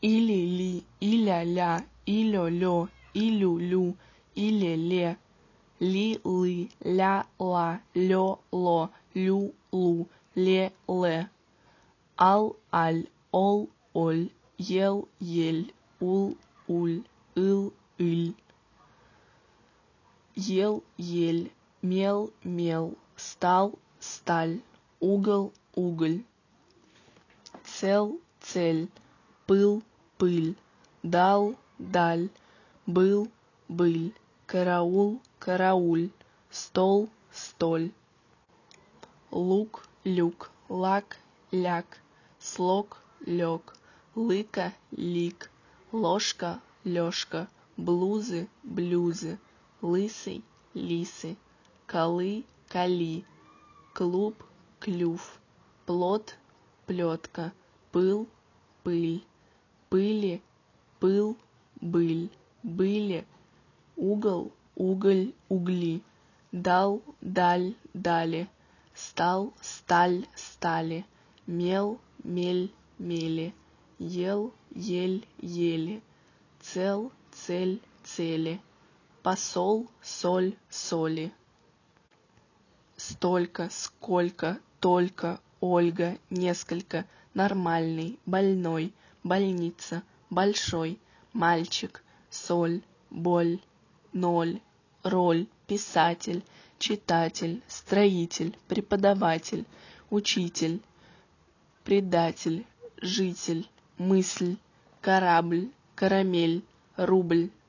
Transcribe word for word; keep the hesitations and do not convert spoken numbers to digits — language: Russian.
или-ли, иля-ля, илё-лё, илю-лю, иле-ле, ли-лы, ля-ла, лё-ло, лю-лу, ле-ле, ал-аль, ол-оль, ел-ель, ул-уль, ыл-ыль, ел-ель, мел-мел, стал-сталь, угол-уголь, цел-цель, пыл-пыль, дал-даль, был-быль, караул-карауль, стол-столь, лук-люк, лак-ляк, слог-лёг, лыка-лик, ложка-лёшка, блузы-блюзы, лысый-лисы, колы-кали, клуб-клюв, плот-плётка, пыл-пыль, пыли-пыл-быль, были, угол-уголь, угли, дал-даль, дали, стал-сталь, стали, мел-мель, мели, ел-ель, ели, цел-цель, цели, посол, соль, соли. Столько, сколько, только, Ольга, несколько, нормальный, больной, больница, большой, мальчик, соль, боль, ноль, роль, писатель, читатель, строитель, преподаватель, учитель, предатель, житель, мысль, корабль, карамель, рубль,